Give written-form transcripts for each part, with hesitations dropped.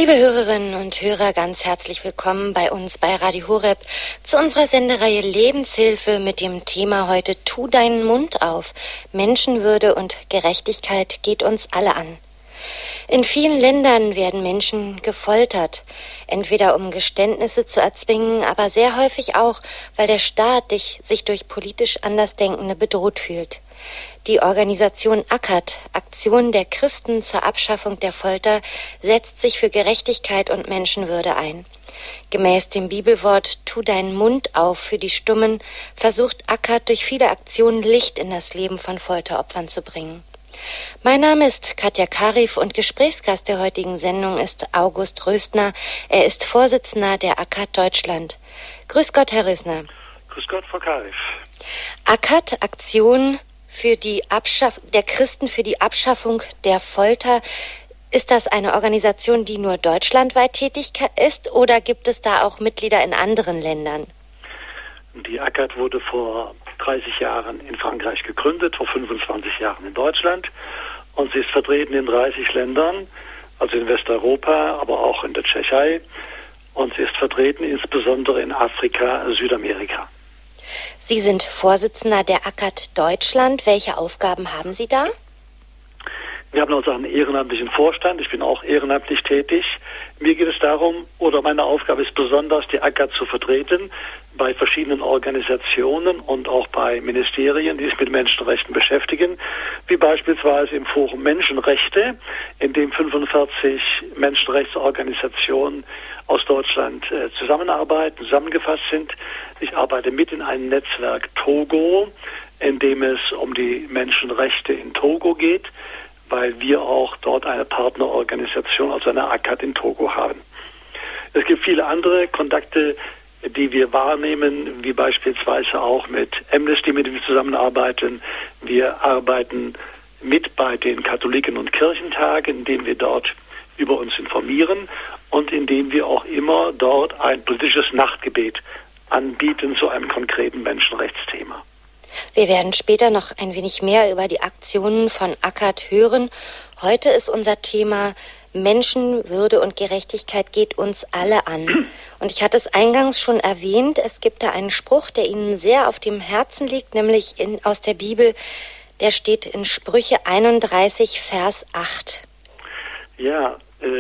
Liebe Hörerinnen und Hörer, ganz herzlich willkommen bei uns bei Radio Horeb zu unserer Sendereihe Lebenshilfe mit dem Thema heute Tu deinen Mund auf. Menschenwürde und Gerechtigkeit geht uns alle an. In vielen Ländern werden Menschen gefoltert, entweder um Geständnisse zu erzwingen, aber sehr häufig auch, weil der Staat sich durch politisch Andersdenkende bedroht fühlt. Die Organisation ACAT, Aktion der Christen zur Abschaffung der Folter, setzt sich für Gerechtigkeit und Menschenwürde ein. Gemäß dem Bibelwort Tu deinen Mund auf für die Stummen versucht ACAT durch viele Aktionen Licht in das Leben von Folteropfern zu bringen. Mein Name ist Katja Karif und Gesprächsgast der heutigen Sendung ist August Rösner. Er ist Vorsitzender der ACAT Deutschland. Grüß Gott, Herr Rösner. Grüß Gott, Frau Karif. ACAT, Aktion der Christen für die Abschaffung der Folter. Ist das eine Organisation, die nur deutschlandweit tätig ist, oder gibt es da auch Mitglieder in anderen Ländern? Die ACAT wurde vor 30 Jahren in Frankreich gegründet, vor 25 Jahren in Deutschland, und sie ist vertreten in 30 Ländern, also in Westeuropa, aber auch in der Tschechei, und sie ist vertreten insbesondere in Afrika, Südamerika. Sie sind Vorsitzender der ACAT Deutschland. Welche Aufgaben haben Sie da? Wir haben also einen ehrenamtlichen Vorstand. Ich bin auch ehrenamtlich tätig. Mir geht es darum, oder meine Aufgabe ist besonders, die ACAT zu vertreten bei verschiedenen Organisationen und auch bei Ministerien, die sich mit Menschenrechten beschäftigen, wie beispielsweise im Forum Menschenrechte, in dem 45 Menschenrechtsorganisationen aus Deutschland zusammengefasst sind. Ich arbeite mit in einem Netzwerk Togo, in dem es um die Menschenrechte in Togo geht, weil wir auch dort eine Partnerorganisation, also eine ACAT in Togo haben. Es gibt viele andere Kontakte, die wir wahrnehmen, wie beispielsweise auch mit Amnesty, mit dem wir zusammenarbeiten. Wir arbeiten mit bei den Katholiken- und Kirchentagen, indem wir dort über uns informieren und indem wir auch immer dort ein politisches Nachtgebet anbieten zu einem konkreten Menschenrechtsthema. Wir werden später noch ein wenig mehr über die Aktionen von ACAT hören. Heute ist unser Thema Menschenwürde und Gerechtigkeit geht uns alle an. Und ich hatte es eingangs schon erwähnt, es gibt da einen Spruch, der Ihnen sehr auf dem Herzen liegt, nämlich aus der Bibel, der steht in Sprüche 31, Vers 8. Ja,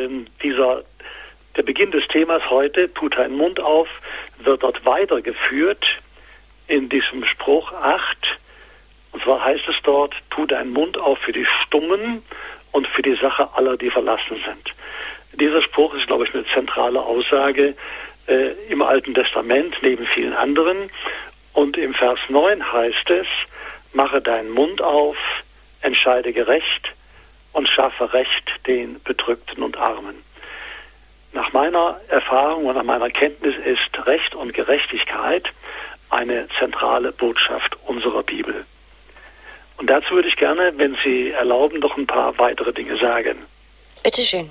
der Beginn des Themas heute, Tu deinen Mund auf, wird dort weitergeführt in diesem Spruch 8. Und zwar heißt es dort, tu deinen Mund auf für die Stummen und für die Sache aller, die verlassen sind. Dieser Spruch ist, glaube ich, eine zentrale Aussage im Alten Testament, neben vielen anderen. Und im Vers 9 heißt es, mache deinen Mund auf, entscheide gerecht und schaffe Recht den Bedrückten und Armen. Nach meiner Erfahrung und nach meiner Kenntnis ist Recht und Gerechtigkeit eine zentrale Botschaft unserer Bibel. Und dazu würde ich gerne, wenn Sie erlauben, noch ein paar weitere Dinge sagen. Bitte schön.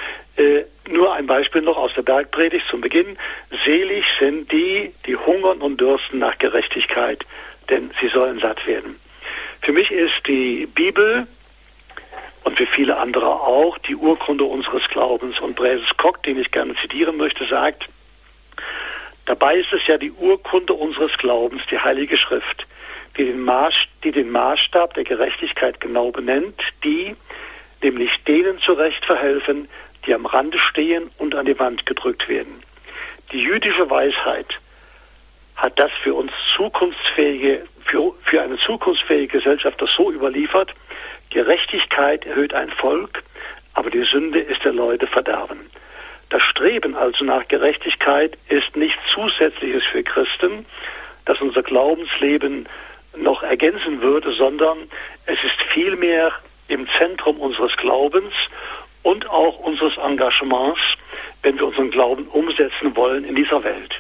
Nur ein Beispiel noch aus der Bergpredigt zum Beginn. Selig sind die, die hungern und dürsten nach Gerechtigkeit, denn sie sollen satt werden. Für mich ist die Bibel und für viele andere auch die Urkunde unseres Glaubens. Und Breses Kock, den ich gerne zitieren möchte, sagt, dabei ist es ja die Urkunde unseres Glaubens, die Heilige Schrift, die den Maßstab der Gerechtigkeit genau benennt, die nämlich denen zurecht verhelfen, die am Rande stehen und an die Wand gedrückt werden. Die jüdische Weisheit hat das für uns für eine zukunftsfähige Gesellschaft das so überliefert: Gerechtigkeit erhöht ein Volk, aber die Sünde ist der Leute Verderben. Das Streben also nach Gerechtigkeit ist nichts Zusätzliches für Christen, das unser Glaubensleben noch ergänzen würde, sondern es ist vielmehr im Zentrum unseres Glaubens und auch unseres Engagements, wenn wir unseren Glauben umsetzen wollen in dieser Welt.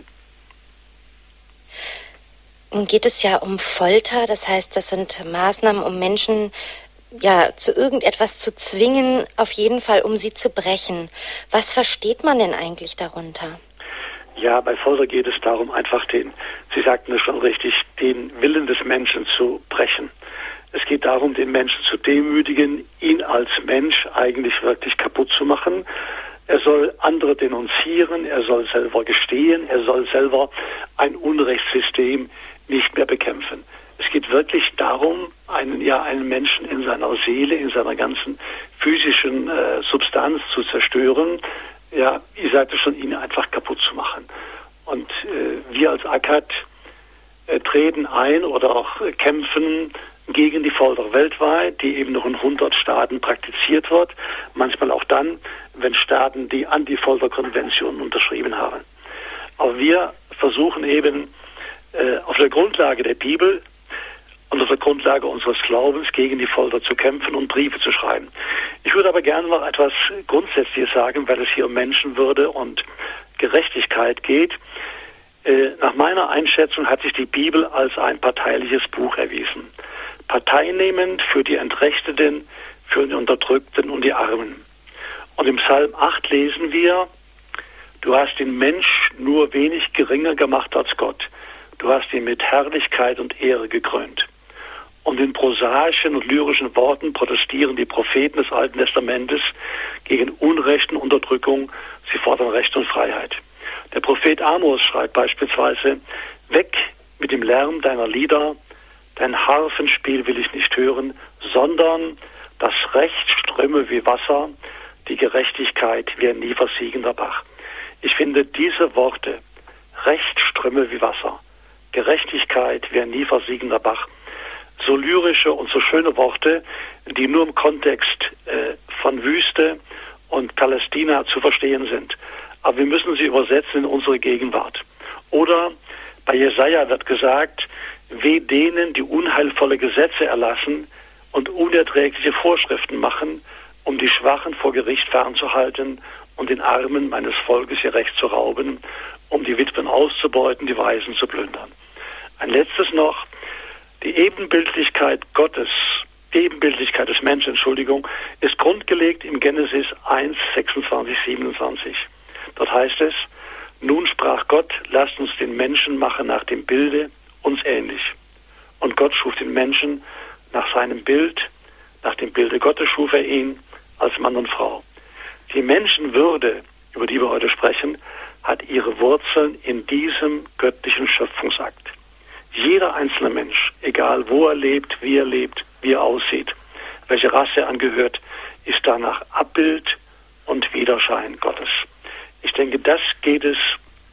Nun geht es ja um Folter, das heißt, das sind Maßnahmen, um Menschen zu irgendetwas zu zwingen, auf jeden Fall, um sie zu brechen. Was versteht man denn eigentlich darunter? Ja, bei Folter geht es darum, einfach Sie sagten es schon richtig, den Willen des Menschen zu brechen. Es geht darum, den Menschen zu demütigen, ihn als Mensch eigentlich wirklich kaputt zu machen. er soll andere denunzieren, er soll selber gestehen, er soll selber ein Unrechtssystem nicht mehr bekämpfen. Es geht wirklich darum, einen Menschen in seiner Seele, in seiner ganzen physischen Substanz zu zerstören, ja, ich sagte schon, ihn einfach kaputt zu machen. Und wir als ACAT treten ein oder auch kämpfen gegen die Folter weltweit, die eben noch in 100 Staaten praktiziert wird, manchmal auch dann, wenn Staaten die Anti-Folter-Konvention unterschrieben haben. Aber wir versuchen eben auf der Grundlage der Bibel und auf der Grundlage unseres Glaubens gegen die Folter zu kämpfen und Briefe zu schreiben. Ich würde aber gerne noch etwas Grundsätzliches sagen, weil es hier um Menschenwürde und Gerechtigkeit geht. Nach meiner Einschätzung hat sich die Bibel als ein parteiliches Buch erwiesen. Parteinehmend für die Entrechteten, für die Unterdrückten und die Armen. Und im Psalm 8 lesen wir: Du hast den Mensch nur wenig geringer gemacht als Gott. Du hast ihn mit Herrlichkeit und Ehre gekrönt. Und in prosaischen und lyrischen Worten protestieren die Propheten des Alten Testamentes gegen Unrecht und Unterdrückung. Sie fordern Recht und Freiheit. Der Prophet Amos schreibt beispielsweise: Weg mit dem Lärm deiner Lieder, dein Harfenspiel will ich nicht hören, sondern das Recht ströme wie Wasser, die Gerechtigkeit wie ein nie versiegender Bach. Ich finde diese Worte, Recht ströme wie Wasser, Gerechtigkeit wie ein nie versiegender Bach, so lyrische und so schöne Worte, die nur im Kontext von Wüste und Palästina zu verstehen sind. Aber wir müssen sie übersetzen in unsere Gegenwart. Oder bei Jesaja wird gesagt: Weh denen, die unheilvolle Gesetze erlassen und unerträgliche Vorschriften machen, um die Schwachen vor Gericht fernzuhalten und den Armen meines Volkes ihr Recht zu rauben, um die Witwen auszubeuten, die Waisen zu plündern. Ein letztes noch: Die Ebenbildlichkeit des Menschen, ist grundgelegt im Genesis 1, 26, 27. Dort heißt es: Nun sprach Gott, lasst uns den Menschen machen nach dem Bilde uns ähnlich. Und Gott schuf den Menschen nach seinem Bild, nach dem Bilde Gottes schuf er ihn als Mann und Frau. Die Menschenwürde, über die wir heute sprechen, hat ihre Wurzeln in diesem göttlichen Schöpfungsakt. Jeder einzelne Mensch, egal wo er lebt, wie er aussieht, welche Rasse er angehört, ist danach Abbild und Widerschein Gottes. Ich denke, um das geht es,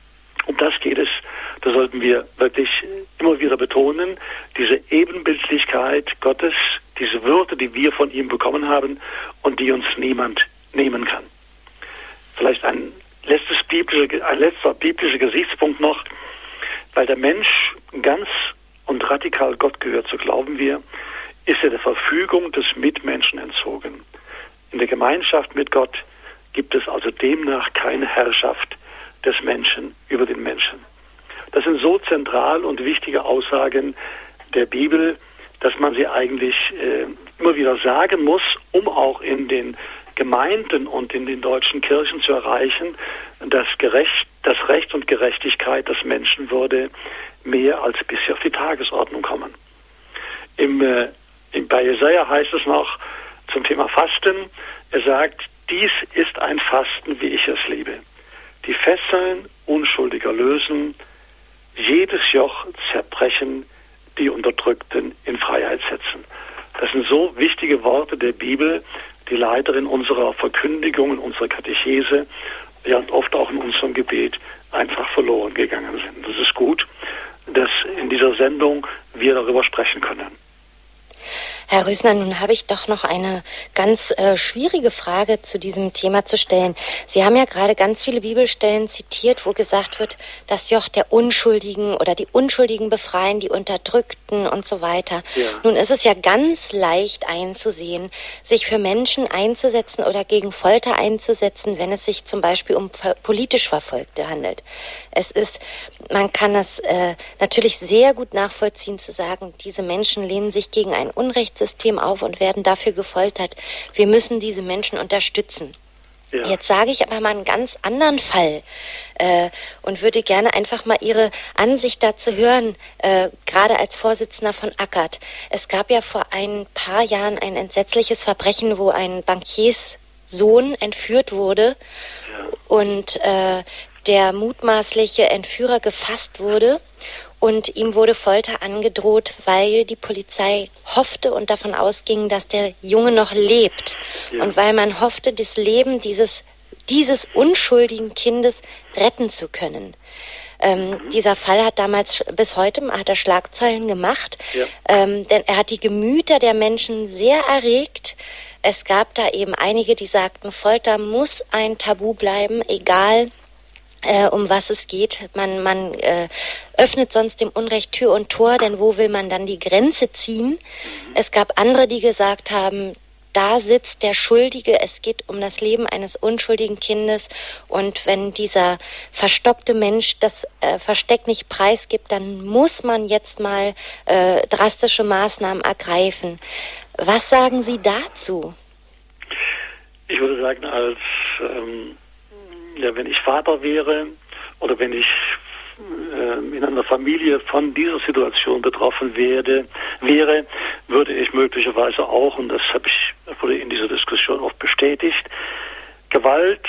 da sollten wir wirklich immer wieder betonen, diese Ebenbildlichkeit Gottes, diese Würde, die wir von ihm bekommen haben und die uns niemand nehmen kann. Vielleicht ein letzter biblischer Gesichtspunkt noch: Weil der Mensch ganz und radikal Gott gehört, so glauben wir, ist er der Verfügung des Mitmenschen entzogen. In der Gemeinschaft mit Gott gibt es also demnach keine Herrschaft des Menschen über den Menschen. Das sind so zentral und wichtige Aussagen der Bibel, dass man sie eigentlich immer wieder sagen muss, um auch in den Gemeinden und in den deutschen Kirchen zu erreichen, dass Recht und Gerechtigkeit, das Menschenwürde mehr als bisher auf die Tagesordnung kommen. Bei Jesaja heißt es noch zum Thema Fasten, er sagt: Dies ist ein Fasten, wie ich es liebe. Die Fesseln Unschuldiger lösen, jedes Joch zerbrechen, die Unterdrückten in Freiheit setzen. Das sind so wichtige Worte der Bibel, die leider in unserer Verkündigung, in unserer Katechese, ja und oft auch in unserem Gebet einfach verloren gegangen sind. Das ist gut, dass in dieser Sendung wir darüber sprechen können. Herr Rösner, nun habe ich doch noch eine ganz schwierige Frage zu diesem Thema zu stellen. Sie haben ja gerade ganz viele Bibelstellen zitiert, wo gesagt wird, das Joch der Unschuldigen oder die Unschuldigen befreien, die Unterdrückten und so weiter. Ja. Nun ist es ja ganz leicht einzusehen, sich für Menschen einzusetzen oder gegen Folter einzusetzen, wenn es sich zum Beispiel um politisch Verfolgte handelt. Man kann es natürlich sehr gut nachvollziehen zu sagen, diese Menschen lehnen sich gegen ein Unrechtssystem auf und werden dafür gefoltert. Wir müssen diese Menschen unterstützen. Ja. Jetzt sage ich aber mal einen ganz anderen Fall und würde gerne einfach mal Ihre Ansicht dazu hören, gerade als Vorsitzender von ACAT. Es gab ja vor ein paar Jahren ein entsetzliches Verbrechen, wo ein Bankierssohn entführt wurde und der mutmaßliche Entführer gefasst wurde. Und ihm wurde Folter angedroht, weil die Polizei hoffte und davon ausging, dass der Junge noch lebt. Ja. Und weil man hoffte, das Leben dieses unschuldigen Kindes retten zu können. Dieser Fall hat damals, bis heute, hat er Schlagzeilen gemacht, denn er hat die Gemüter der Menschen sehr erregt. Es gab da eben einige, die sagten, Folter muss ein Tabu bleiben, egal um was es geht. Man öffnet sonst dem Unrecht Tür und Tor, denn wo will man dann die Grenze ziehen? Es gab andere, die gesagt haben, da sitzt der Schuldige, es geht um das Leben eines unschuldigen Kindes und wenn dieser verstockte Mensch das Versteck nicht preisgibt, dann muss man jetzt mal drastische Maßnahmen ergreifen. Was sagen Sie dazu? Ich würde sagen, wenn ich Vater wäre oder wenn ich in einer Familie von dieser Situation betroffen wäre, würde ich möglicherweise auch, und das wurde in dieser Diskussion oft bestätigt, Gewalt,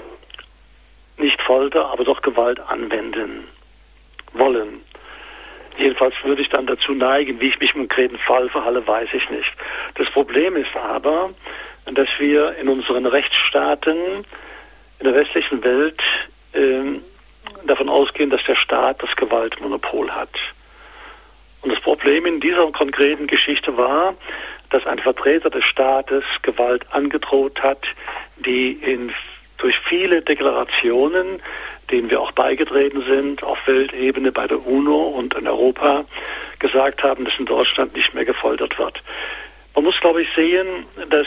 nicht Folter, aber doch Gewalt anwenden wollen. Jedenfalls würde ich dann dazu neigen, wie ich mich im konkreten Fall verhalte, weiß ich nicht. Das Problem ist aber, dass wir in unseren Rechtsstaaten in der westlichen Welt davon ausgehen, dass der Staat das Gewaltmonopol hat. Und das Problem in dieser konkreten Geschichte war, dass ein Vertreter des Staates Gewalt angedroht hat, die durch viele Deklarationen, denen wir auch beigetreten sind, auf Weltebene bei der UNO und in Europa, gesagt haben, dass in Deutschland nicht mehr gefoltert wird. Man muss, glaube ich, sehen, dass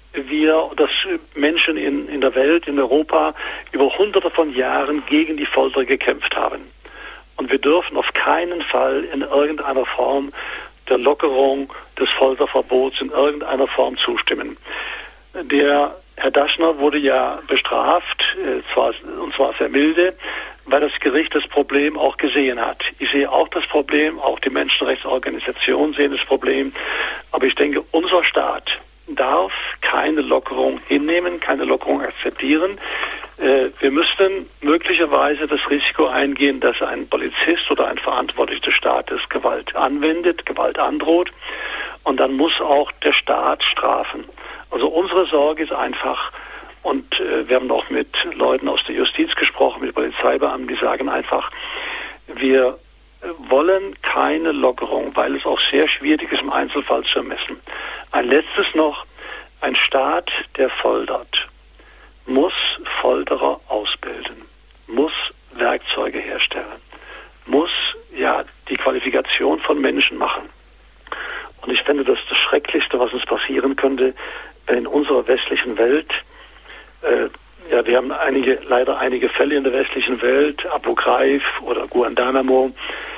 Menschen in der Welt, in Europa, über Hunderte von Jahren gegen die Folter gekämpft haben. Und wir dürfen auf keinen Fall in irgendeiner Form der Lockerung des Folterverbots in irgendeiner Form zustimmen. Der Herr Daschner wurde ja bestraft, und zwar sehr milde, weil das Gericht das Problem auch gesehen hat. Ich sehe auch das Problem, auch die Menschenrechtsorganisationen sehen das Problem, aber ich denke, unser Staat darf keine Lockerung hinnehmen, keine Lockerung akzeptieren. Wir müssten möglicherweise das Risiko eingehen, dass ein Polizist oder ein Verantwortlicher des Staates Gewalt anwendet, Gewalt androht, und dann muss auch der Staat strafen. Also unsere Sorge ist einfach, und wir haben auch mit Leuten aus der Justiz gesprochen, mit Polizeibeamten, die sagen einfach, wir wollen keine Lockerung, weil es auch sehr schwierig ist, im Einzelfall zu ermessen. Ein letztes noch, ein Staat, der foltert, muss Folterer ausbilden, muss Werkzeuge herstellen, muss die Qualifikation von Menschen machen. Und ich finde, das ist das Schrecklichste, was uns passieren könnte, wenn in unserer westlichen Welt, wir haben leider einige Fälle in der westlichen Welt, Abu Ghraib oder Guantanamo,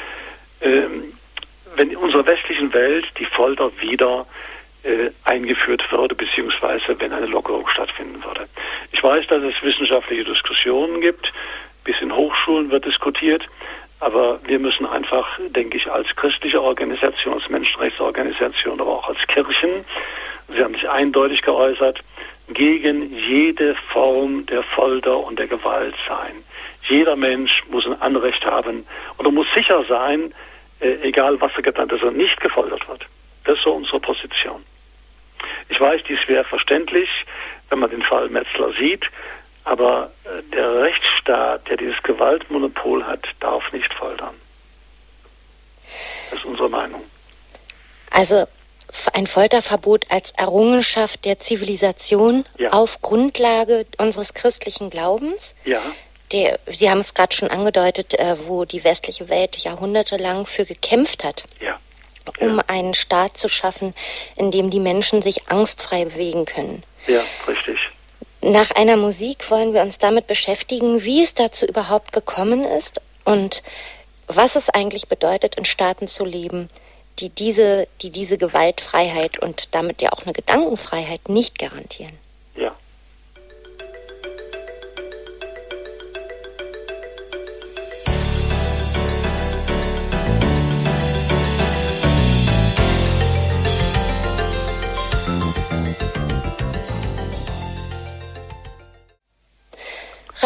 wenn in unserer westlichen Welt die Folter wieder eingeführt würde, beziehungsweise wenn eine Lockerung stattfinden würde. Ich weiß, dass es wissenschaftliche Diskussionen gibt, bis in Hochschulen wird diskutiert, aber wir müssen einfach, denke ich, als christliche Organisation, als Menschenrechtsorganisation, aber auch als Kirchen, sie haben sich eindeutig geäußert, gegen jede Form der Folter und der Gewalt sein. Jeder Mensch muss ein Anrecht haben oder muss sicher sein, egal was er getan hat, dass er nicht gefoltert wird. Das ist so unsere Position. Ich weiß, dies wäre verständlich, wenn man den Fall Metzler sieht, aber der Rechtsstaat, der dieses Gewaltmonopol hat, darf nicht foltern. Das ist unsere Meinung. Also ein Folterverbot als Errungenschaft der Zivilisation auf Grundlage unseres christlichen Glaubens? Ja. Sie haben es gerade schon angedeutet, wo die westliche Welt jahrhundertelang für gekämpft hat, um einen Staat zu schaffen, in dem die Menschen sich angstfrei bewegen können. Ja, richtig. Nach einer Musik wollen wir uns damit beschäftigen, wie es dazu überhaupt gekommen ist und was es eigentlich bedeutet, in Staaten zu leben, die diese Gewaltfreiheit und damit ja auch eine Gedankenfreiheit nicht garantieren. Ja.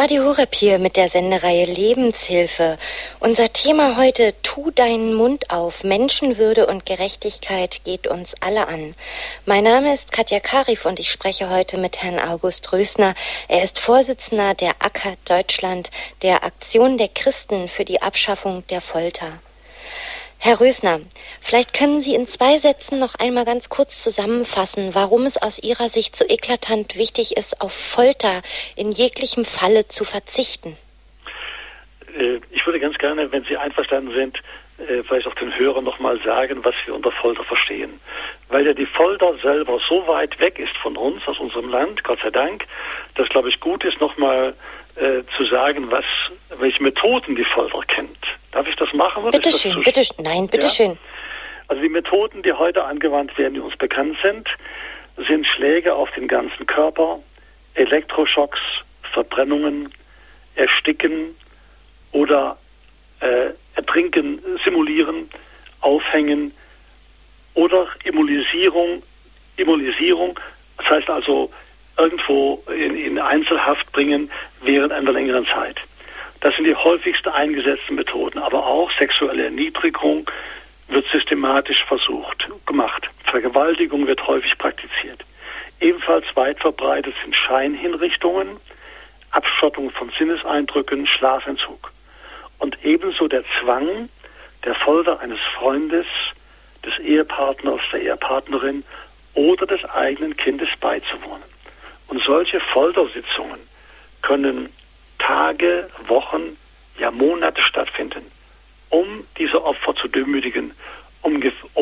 Radio Horeb hier mit der Sendereihe Lebenshilfe. Unser Thema heute: Tu deinen Mund auf. Menschenwürde und Gerechtigkeit geht uns alle an. Mein Name ist Katja Karif und ich spreche heute mit Herrn August Rösner. Er ist Vorsitzender der ACAT Deutschland, der Aktion der Christen für die Abschaffung der Folter. Herr Rösner, vielleicht können Sie in 2 Sätzen noch einmal ganz kurz zusammenfassen, warum es aus Ihrer Sicht so eklatant wichtig ist, auf Folter in jeglichem Falle zu verzichten. Ich würde ganz gerne, wenn Sie einverstanden sind, vielleicht auch den Hörern noch mal sagen, was wir unter Folter verstehen. Weil ja die Folter selber so weit weg ist von uns, aus unserem Land, Gott sei Dank, dass, glaube ich, gut ist, noch mal zu sagen, welche Methoden die Folter kennt. Darf ich das machen? Bitte schön, bitte schön. Nein, bitte schön. Also die Methoden, die heute angewandt werden, die uns bekannt sind Schläge auf den ganzen Körper, Elektroschocks, Verbrennungen, Ersticken oder Ertrinken, Simulieren, Aufhängen oder Immobilisierung, das heißt also irgendwo in Einzelhaft bringen während einer längeren Zeit. Das sind die häufigsten eingesetzten Methoden, aber auch sexuelle Erniedrigung wird systematisch gemacht. Vergewaltigung wird häufig praktiziert. Ebenfalls weit verbreitet sind Scheinhinrichtungen, Abschottung von Sinneseindrücken, Schlafentzug. Und ebenso der Zwang der Folter eines Freundes, des Ehepartners, der Ehepartnerin oder des eigenen Kindes beizuwohnen. Und solche Foltersitzungen können Tage, Wochen, ja Monate stattfinden, um diese Opfer zu demütigen, um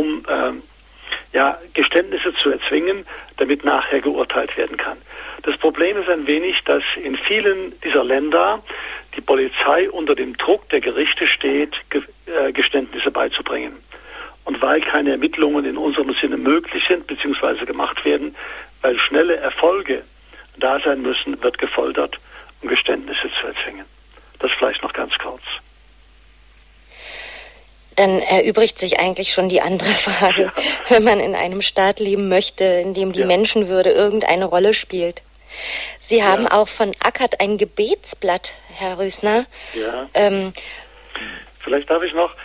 Geständnisse zu erzwingen, damit nachher geurteilt werden kann. Das Problem ist ein wenig, dass in vielen dieser Länder die Polizei unter dem Druck der Gerichte steht, Geständnisse beizubringen. Und weil keine Ermittlungen in unserem Sinne möglich sind bzw. gemacht werden, weil schnelle Erfolge da sein müssen, wird gefoltert, um Geständnisse zu erzwingen. Das vielleicht noch ganz kurz. Dann erübrigt sich eigentlich schon die andere Frage, wenn man in einem Staat leben möchte, in dem die Menschenwürde irgendeine Rolle spielt. Sie haben auch von ACAT ein Gebetsblatt, Herr Rösner. Ja. Vielleicht darf ich noch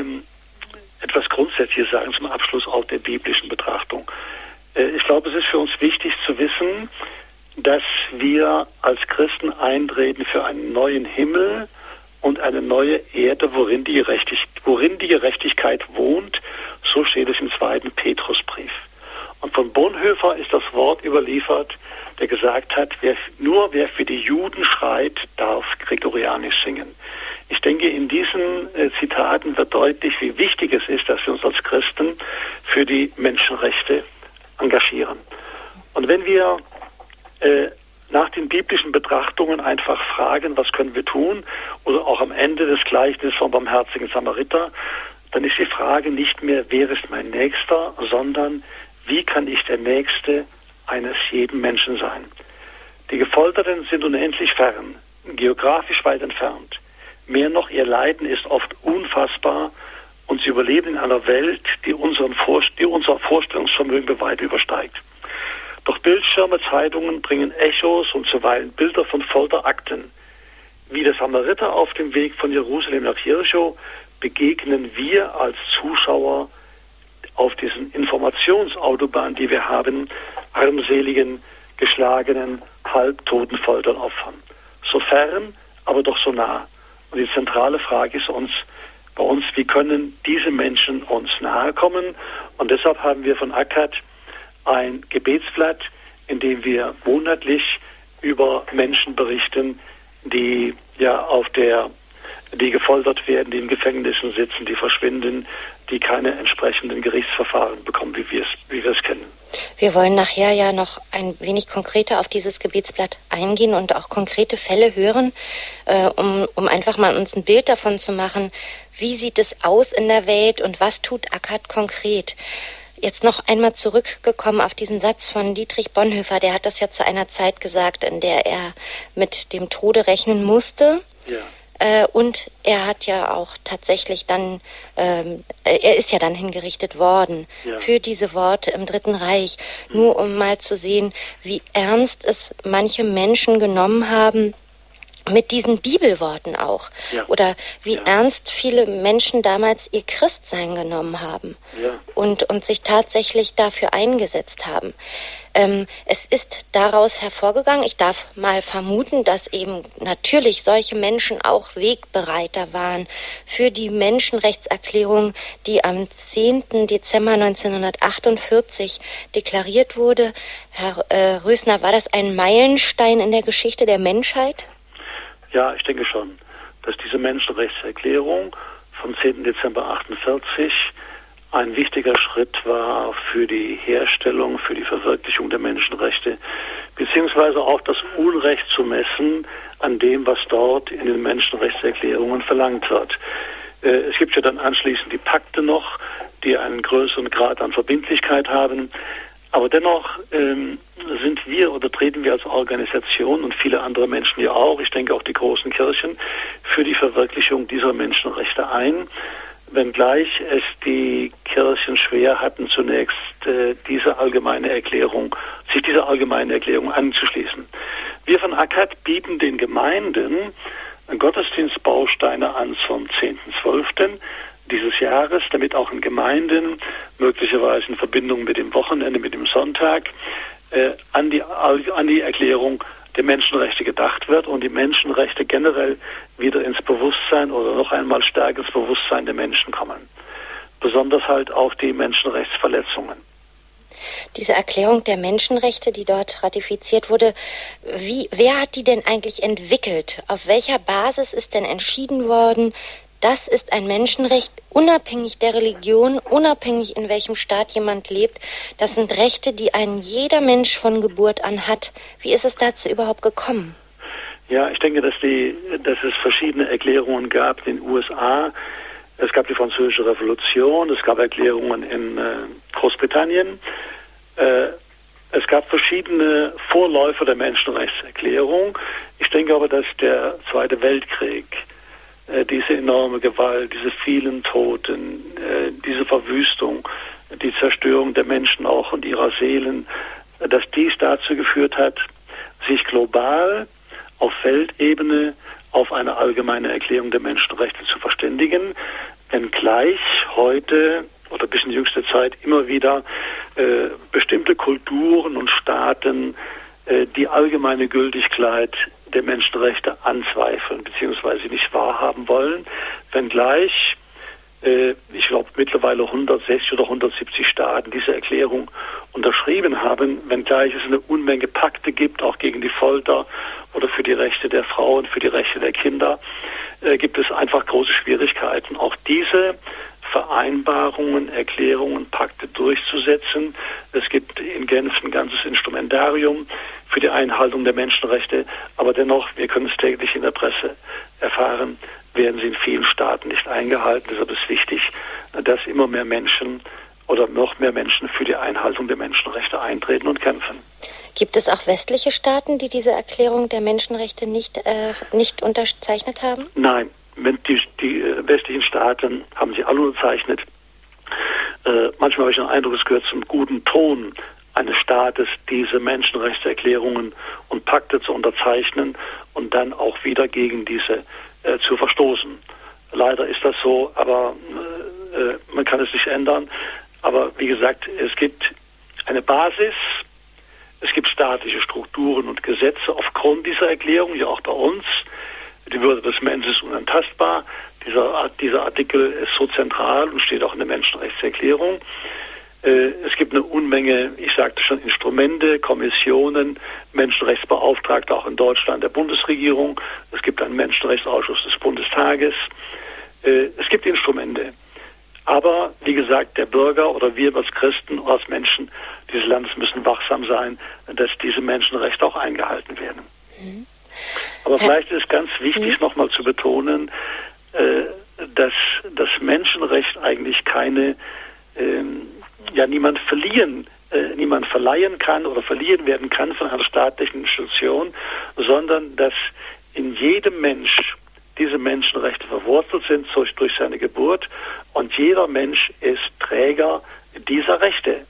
etwas Grundsätzliches sagen zum Abschluss auch der biblischen Betrachtung. Ich glaube, es ist für uns wichtig zu wissen, dass wir als Christen eintreten für einen neuen Himmel und eine neue Erde, worin die Gerechtigkeit wohnt. So steht es im 2. Petrusbrief. Und von Bonhoeffer ist das Wort überliefert, der gesagt hat, wer für die Juden schreit, darf Gregorianisch singen. Ich denke, in diesen Zitaten wird deutlich, wie wichtig es ist, dass wir uns als Christen für die Menschenrechte engagieren. Und wenn wir nach den biblischen Betrachtungen einfach fragen, was können wir tun, oder auch am Ende des Gleichnisses vom barmherzigen Samariter, dann ist die Frage nicht mehr, wer ist mein Nächster, sondern wie kann ich der Nächste eines jeden Menschen sein. Die Gefolterten sind unendlich fern, geografisch weit entfernt. Mehr noch, ihr Leiden ist oft unfassbar und sie überleben in einer Welt, die unser Vorstellungsvermögen bei weitem übersteigt. Doch Bildschirme, Zeitungen bringen Echos und zuweilen Bilder von Folterakten. Wie der Samariter auf dem Weg von Jerusalem nach Jericho begegnen wir als Zuschauer auf diesen Informationsautobahn, die wir haben, armseligen, geschlagenen, halbtoten Folteropfern. So fern, aber doch so nah. Und die zentrale Frage ist bei uns, wie können diese Menschen uns nahe kommen? Und deshalb haben wir von ACAT ein Gebetsblatt, in dem wir monatlich über Menschen berichten, die die gefoltert werden, die in Gefängnissen sitzen, die verschwinden, die keine entsprechenden Gerichtsverfahren bekommen, wie wir es kennen. Wir wollen nachher ja noch ein wenig konkreter auf dieses Gebetsblatt eingehen und auch konkrete Fälle hören, um einfach mal uns ein Bild davon zu machen, wie sieht es aus in der Welt und was tut ACAT konkret. Jetzt noch einmal zurückgekommen auf diesen Satz von Dietrich Bonhoeffer, der hat das ja zu einer Zeit gesagt, in der er mit dem Tode rechnen musste. Ja. Und er hat ja auch tatsächlich dann, er ist ja dann hingerichtet worden für diese Worte im Dritten Reich. Nur um mal zu sehen, wie ernst es manche Menschen genommen haben, mit diesen Bibelworten auch. Ja. Oder wie ernst viele Menschen damals ihr Christsein genommen haben und sich tatsächlich dafür eingesetzt haben. Es ist daraus hervorgegangen, ich darf mal vermuten, dass eben natürlich solche Menschen auch Wegbereiter waren für die Menschenrechtserklärung, die am 10. Dezember 1948 deklariert wurde. Herr Rösner, war das ein Meilenstein in der Geschichte der Menschheit? Ja, ich denke schon, dass diese Menschenrechtserklärung vom 10. Dezember 1948 ein wichtiger Schritt war für die Herstellung, für die Verwirklichung der Menschenrechte, beziehungsweise auch das Unrecht zu messen an dem, was dort in den Menschenrechtserklärungen verlangt wird. Es gibt ja dann anschließend die Pakte noch, die einen größeren Grad an Verbindlichkeit haben. Aber dennoch sind wir oder treten wir als Organisation und viele andere Menschen ja auch, ich denke auch die großen Kirchen, für die Verwirklichung dieser Menschenrechte ein, wenngleich es die Kirchen schwer hatten, zunächst sich dieser allgemeinen Erklärung anzuschließen. Wir von ACAT bieten den Gemeinden Gottesdienstbausteine an zum 10.12. dieses Jahres, damit auch in Gemeinden, möglicherweise in Verbindung mit dem Wochenende, mit dem Sonntag, an die Erklärung der Menschenrechte gedacht wird und die Menschenrechte generell wieder ins Bewusstsein oder noch einmal stärker ins Bewusstsein der Menschen kommen. Besonders halt auch die Menschenrechtsverletzungen. Diese Erklärung der Menschenrechte, die dort ratifiziert wurde, wer hat die denn eigentlich entwickelt? Auf welcher Basis ist denn entschieden worden, das ist ein Menschenrecht, unabhängig der Religion, unabhängig in welchem Staat jemand lebt. Das sind Rechte, die ein jeder Mensch von Geburt an hat. Wie ist es dazu überhaupt gekommen? Ja, ich denke, dass es verschiedene Erklärungen gab in den USA. Es gab die Französische Revolution, es gab Erklärungen in Großbritannien. Es gab verschiedene Vorläufer der Menschenrechtserklärung. Ich denke aber, dass der Zweite Weltkrieg, diese enorme Gewalt, diese vielen Toten, diese Verwüstung, die Zerstörung der Menschen auch und ihrer Seelen, dass dies dazu geführt hat, sich global auf Weltebene auf eine allgemeine Erklärung der Menschenrechte zu verständigen, wenngleich heute oder bis in jüngster Zeit immer wieder bestimmte Kulturen und Staaten die allgemeine Gültigkeit der Menschenrechte anzweifeln bzw. nicht wahrhaben wollen, wenngleich ich glaube mittlerweile 160 oder 170 Staaten diese Erklärung unterschrieben haben, wenngleich es eine Unmenge Pakte gibt, auch gegen die Folter oder für die Rechte der Frauen, für die Rechte der Kinder, gibt es einfach große Schwierigkeiten, auch diese Vereinbarungen, Erklärungen, Pakte durchzusetzen. Es gibt in Genf ein ganzes Instrumentarium für die Einhaltung der Menschenrechte, aber dennoch, wir können es täglich in der Presse erfahren, werden sie in vielen Staaten nicht eingehalten. Deshalb ist wichtig, dass immer mehr Menschen oder noch mehr Menschen für die Einhaltung der Menschenrechte eintreten und kämpfen. Gibt es auch westliche Staaten, die diese Erklärung der Menschenrechte nicht unterzeichnet haben? Nein, die westlichen Staaten haben sie alle unterzeichnet. Manchmal habe ich den Eindruck, es gehört zum guten Ton eines Staates, diese Menschenrechtserklärungen und Pakte zu unterzeichnen und dann auch wieder gegen diese zu verstoßen. Leider ist das so, aber man kann es nicht ändern. Aber wie gesagt, es gibt eine Basis, es gibt staatliche Strukturen und Gesetze aufgrund dieser Erklärung, ja auch bei uns. Die Würde des Menschen ist unantastbar. Dieser Artikel ist so zentral und steht auch in der Menschenrechtserklärung. Es gibt eine Unmenge, ich sagte schon, Instrumente, Kommissionen, Menschenrechtsbeauftragte auch in Deutschland der Bundesregierung. Es gibt einen Menschenrechtsausschuss des Bundestages. Es gibt Instrumente. Aber, wie gesagt, der Bürger oder wir als Christen oder als Menschen dieses Landes müssen wachsam sein, dass diese Menschenrechte auch eingehalten werden. Aber vielleicht ist ganz wichtig, nochmal zu betonen, dass das Menschenrecht eigentlich niemand verleihen kann oder verliehen werden kann von einer staatlichen Institution, sondern dass in jedem Mensch diese Menschenrechte verwurzelt sind durch seine Geburt und jeder Mensch ist Träger dieser Rechte.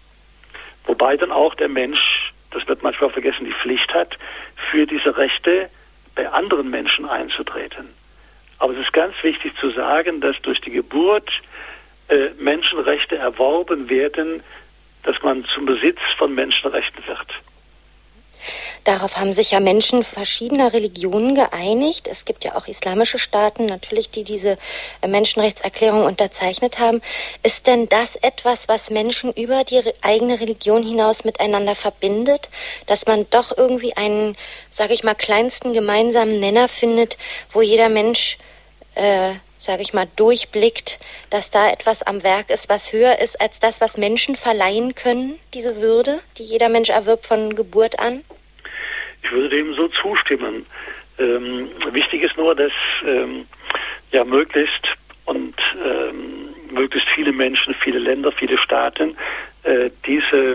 Wobei dann auch der Mensch, das wird manchmal vergessen, die Pflicht hat, für diese Rechte bei anderen Menschen einzutreten. Aber es ist ganz wichtig zu sagen, dass durch die Geburt Menschenrechte erworben werden, dass man zum Besitz von Menschenrechten wird. Darauf haben sich ja Menschen verschiedener Religionen geeinigt. Es gibt ja auch islamische Staaten, natürlich, die diese Menschenrechtserklärung unterzeichnet haben. Ist denn das etwas, was Menschen über die eigene Religion hinaus miteinander verbindet? Dass man doch irgendwie einen, sage ich mal, kleinsten gemeinsamen Nenner findet, wo jeder Mensch, sage ich mal, durchblickt, dass da etwas am Werk ist, was höher ist als das, was Menschen verleihen können, diese Würde, die jeder Mensch erwirbt von Geburt an? Ich würde dem so zustimmen. Wichtig ist nur, dass möglichst viele Menschen, viele Länder, viele Staaten diese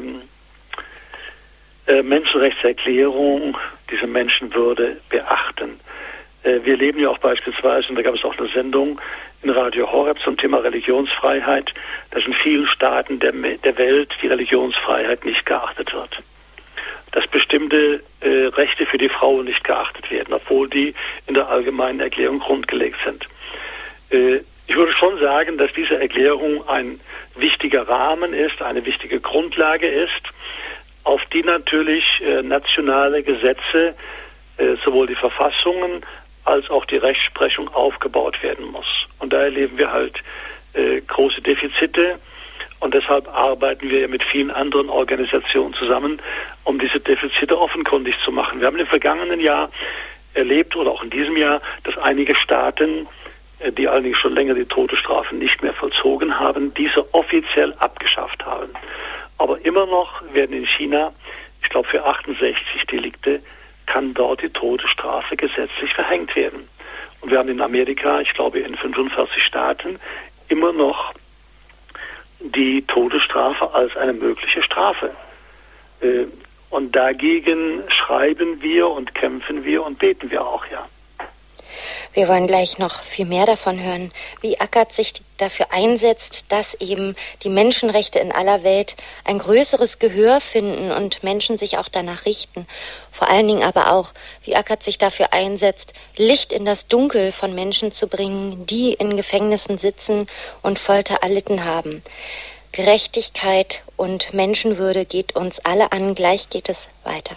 Menschenrechtserklärung, diese Menschenwürde beachten. Wir leben ja auch beispielsweise, und da gab es auch eine Sendung in Radio Horeb zum Thema Religionsfreiheit, dass in vielen Staaten der Welt die Religionsfreiheit nicht geachtet wird. Dass bestimmte Rechte für die Frauen nicht geachtet werden, obwohl die in der allgemeinen Erklärung grundgelegt sind. Ich würde schon sagen, dass diese Erklärung ein wichtiger Rahmen ist, eine wichtige Grundlage ist, auf die natürlich nationale Gesetze, sowohl die Verfassungen als auch die Rechtsprechung aufgebaut werden muss. Und da erleben wir halt große Defizite. Und deshalb arbeiten wir mit vielen anderen Organisationen zusammen, um diese Defizite offenkundig zu machen. Wir haben im vergangenen Jahr erlebt, oder auch in diesem Jahr, dass einige Staaten, die allerdings schon länger die Todesstrafe nicht mehr vollzogen haben, diese offiziell abgeschafft haben. Aber immer noch werden in China, ich glaube für 68 Delikte, kann dort die Todesstrafe gesetzlich verhängt werden. Und wir haben in Amerika, ich glaube in 45 Staaten, immer noch die Todesstrafe als eine mögliche Strafe. Und dagegen schreiben wir und kämpfen wir und beten wir auch, ja. Wir wollen gleich noch viel mehr davon hören, wie Akkad sich dafür einsetzt, dass eben die Menschenrechte in aller Welt ein größeres Gehör finden und Menschen sich auch danach richten. Vor allen Dingen aber auch, wie Akkad sich dafür einsetzt, Licht in das Dunkel von Menschen zu bringen, die in Gefängnissen sitzen und Folter erlitten haben. Gerechtigkeit und Menschenwürde geht uns alle an. Gleich geht es weiter.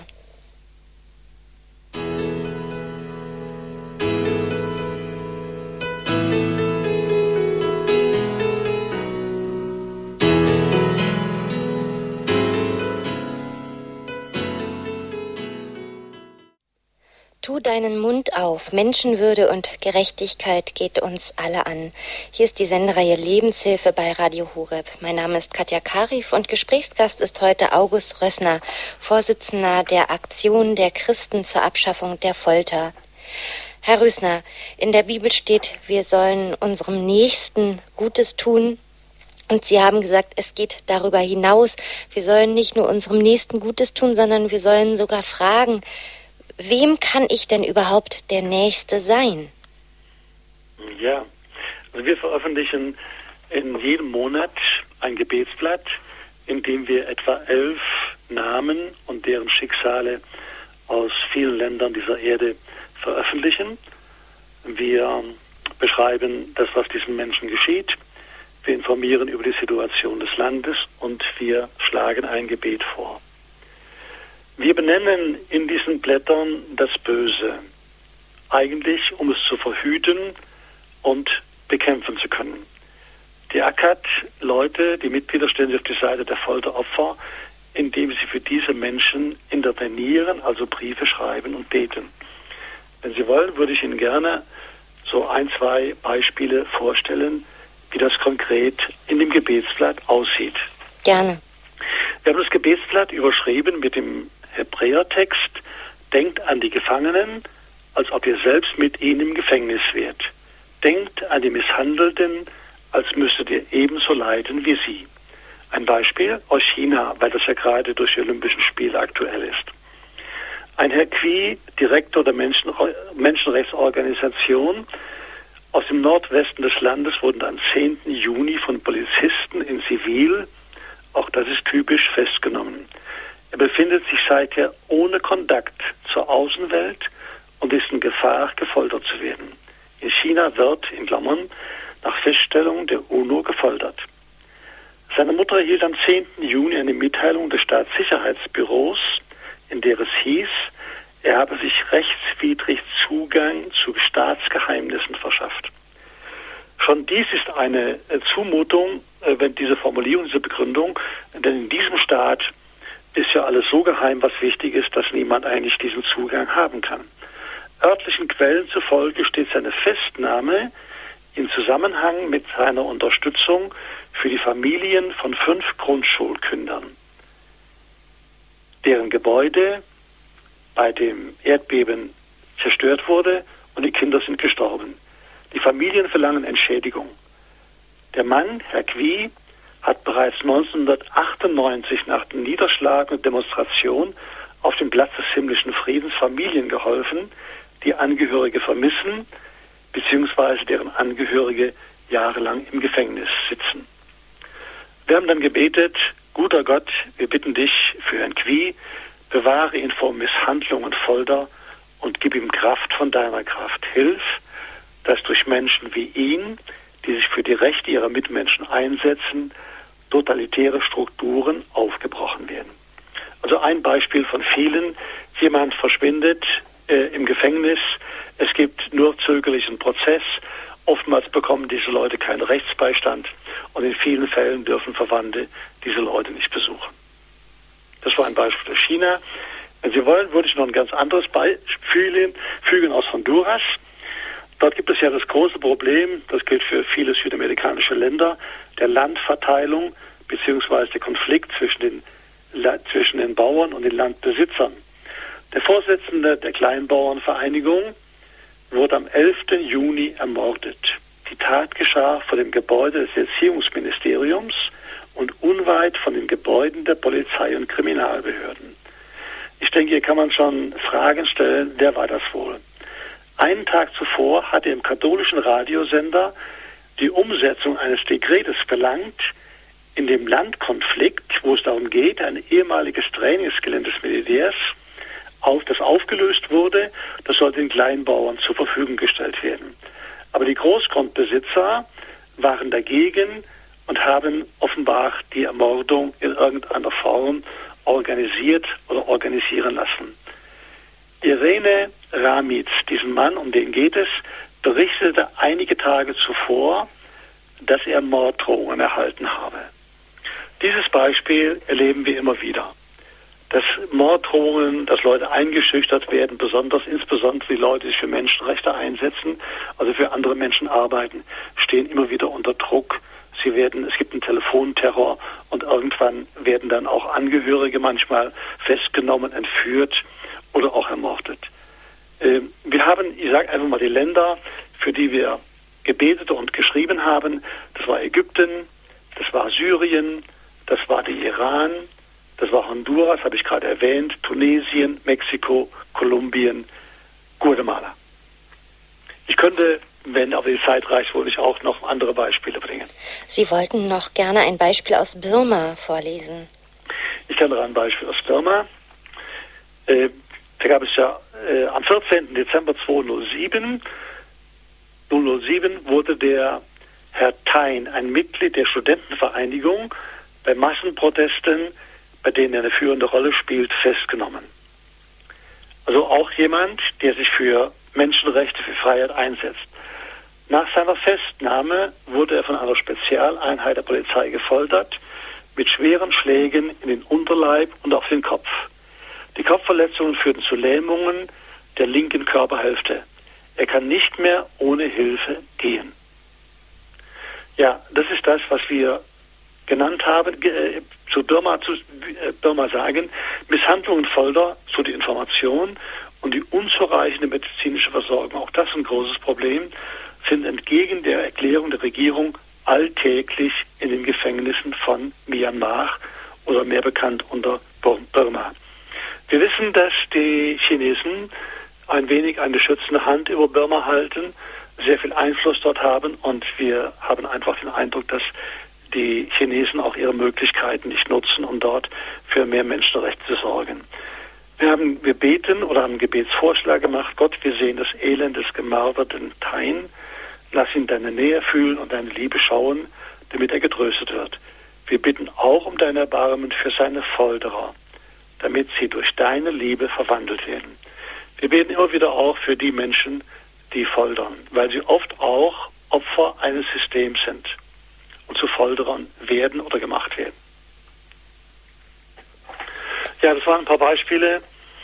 Tu deinen Mund auf. Menschenwürde und Gerechtigkeit geht uns alle an. Hier ist die Sendereihe Lebenshilfe bei Radio Horeb. Mein Name ist Katja Karif und Gesprächsgast ist heute August Rössner, Vorsitzender der Aktion der Christen zur Abschaffung der Folter. Herr Rössner, in der Bibel steht, wir sollen unserem Nächsten Gutes tun. Und Sie haben gesagt, es geht darüber hinaus. Wir sollen nicht nur unserem Nächsten Gutes tun, sondern wir sollen sogar fragen, wem kann ich denn überhaupt der Nächste sein? Ja, also wir veröffentlichen in jedem Monat ein Gebetsblatt, in dem wir etwa 11 Namen und deren Schicksale aus vielen Ländern dieser Erde veröffentlichen. Wir beschreiben das, was diesen Menschen geschieht. Wir informieren über die Situation des Landes und wir schlagen ein Gebet vor. Wir benennen in diesen Blättern das Böse, eigentlich um es zu verhüten und bekämpfen zu können. Die Akkad-Leute, die Mitglieder, stellen sich auf die Seite der Folteropfer, indem sie für diese Menschen intervenieren, also Briefe schreiben und beten. Wenn Sie wollen, würde ich Ihnen gerne so 1, 2 Beispiele vorstellen, wie das konkret in dem Gebetsblatt aussieht. Gerne. Wir haben das Gebetsblatt überschrieben mit dem Hebräertext: Denkt an die Gefangenen, als ob ihr selbst mit ihnen im Gefängnis wärt. Denkt an die Misshandelten, als müsstet ihr ebenso leiden wie sie. Ein Beispiel aus China, weil das ja gerade durch die Olympischen Spiele aktuell ist. Ein Herr Qui, Direktor der Menschenrechtsorganisation aus dem Nordwesten des Landes, wurde am 10. Juni von Polizisten in Zivil, auch das ist typisch, festgenommen. Er befindet sich seither ohne Kontakt zur Außenwelt und ist in Gefahr, gefoltert zu werden. In China wird, in Klammern, nach Feststellung der UNO gefoltert. Seine Mutter erhielt am 10. Juni eine Mitteilung des Staatssicherheitsbüros, in der es hieß, er habe sich rechtswidrig Zugang zu Staatsgeheimnissen verschafft. Schon dies ist eine Zumutung, wenn diese Formulierung, diese Begründung, denn in diesem Staat ist ja alles so geheim, was wichtig ist, dass niemand eigentlich diesen Zugang haben kann. Örtlichen Quellen zufolge steht seine Festnahme in Zusammenhang mit seiner Unterstützung für die Familien von 5 Grundschulkindern, deren Gebäude bei dem Erdbeben zerstört wurde und die Kinder sind gestorben. Die Familien verlangen Entschädigung. Der Mann, Herr Qui, hat bereits 1998 nach dem Niederschlag und Demonstration auf dem Platz des himmlischen Friedens Familien geholfen, die Angehörige vermissen, beziehungsweise deren Angehörige jahrelang im Gefängnis sitzen. Wir haben dann gebetet, guter Gott, wir bitten dich für Herrn Qui, bewahre ihn vor Misshandlung und Folter und gib ihm Kraft von deiner Kraft. Hilf, dass durch Menschen wie ihn, die sich für die Rechte ihrer Mitmenschen einsetzen, totalitäre Strukturen aufgebrochen werden. Also ein Beispiel von vielen. Jemand verschwindet im Gefängnis. Es gibt nur zögerlichen Prozess. Oftmals bekommen diese Leute keinen Rechtsbeistand und in vielen Fällen dürfen Verwandte diese Leute nicht besuchen. Das war ein Beispiel aus China. Wenn Sie wollen, würde ich noch ein ganz anderes Beispiel fügen aus Honduras. Dort gibt es ja das große Problem, das gilt für viele südamerikanische Länder, der Landverteilung bzw. der Konflikt zwischen den Bauern und den Landbesitzern. Der Vorsitzende der Kleinbauernvereinigung wurde am 11. Juni ermordet. Die Tat geschah vor dem Gebäude des Erziehungsministeriums und unweit von den Gebäuden der Polizei und Kriminalbehörden. Ich denke, hier kann man schon Fragen stellen, wer war das wohl? Einen Tag zuvor hatte im katholischen Radiosender die Umsetzung eines Dekretes verlangt, in dem Landkonflikt, wo es darum geht, ein ehemaliges Trainingsgelände des Militärs, das aufgelöst wurde, das sollte den Kleinbauern zur Verfügung gestellt werden. Aber die Großgrundbesitzer waren dagegen und haben offenbar die Ermordung in irgendeiner Form organisiert oder organisieren lassen. Irene Ramitz, diesen Mann, um den geht es, berichtete einige Tage zuvor, dass er Morddrohungen erhalten habe. Dieses Beispiel erleben wir immer wieder. Dass Morddrohungen, dass Leute eingeschüchtert werden, insbesondere die Leute, die sich für Menschenrechte einsetzen, also für andere Menschen arbeiten, stehen immer wieder unter Druck. Es gibt einen Telefonterror und irgendwann werden dann auch Angehörige manchmal festgenommen, entführt oder auch ermordet. Wir haben, ich sage einfach mal, die Länder, für die wir gebetet und geschrieben haben. Das war Ägypten, das war Syrien, das war der Iran, das war Honduras, habe ich gerade erwähnt, Tunesien, Mexiko, Kolumbien, Guatemala. Ich könnte, wenn aber die Zeit reicht, wohl ich auch noch andere Beispiele bringen. Sie wollten noch gerne ein Beispiel aus Birma vorlesen. Ich kann noch ein Beispiel aus Birma. Da gab es ja am 14. Dezember 2007 wurde der Herr Thein, ein Mitglied der Studentenvereinigung, bei Massenprotesten, bei denen er eine führende Rolle spielt, festgenommen. Also auch jemand, der sich für Menschenrechte, für Freiheit einsetzt. Nach seiner Festnahme wurde er von einer Spezialeinheit der Polizei gefoltert, mit schweren Schlägen in den Unterleib und auf den Kopf. Die Kopfverletzungen führten zu Lähmungen der linken Körperhälfte. Er kann nicht mehr ohne Hilfe gehen. Ja, das ist das, was wir genannt haben, zu Birma sagen, Misshandlung und Folter, so die Information und die unzureichende medizinische Versorgung, auch das ist ein großes Problem, sind entgegen der Erklärung der Regierung alltäglich in den Gefängnissen von Myanmar oder mehr bekannt unter Burma. Wir wissen, dass die Chinesen ein wenig eine schützende Hand über Burma halten, sehr viel Einfluss dort haben und wir haben einfach den Eindruck, dass die Chinesen auch ihre Möglichkeiten nicht nutzen, um dort für mehr Menschenrechte zu sorgen. Wir beten oder haben einen Gebetsvorschlag gemacht. Gott, wir sehen das Elend des gemarterten Tain. Lass ihn deine Nähe fühlen und deine Liebe schauen, damit er getröstet wird. Wir bitten auch um dein Erbarmen für seine Folterer, damit sie durch deine Liebe verwandelt werden. Wir beten immer wieder auch für die Menschen, die foltern, weil sie oft auch Opfer eines Systems sind und zu Folterern werden oder gemacht werden. Ja, das waren ein paar Beispiele.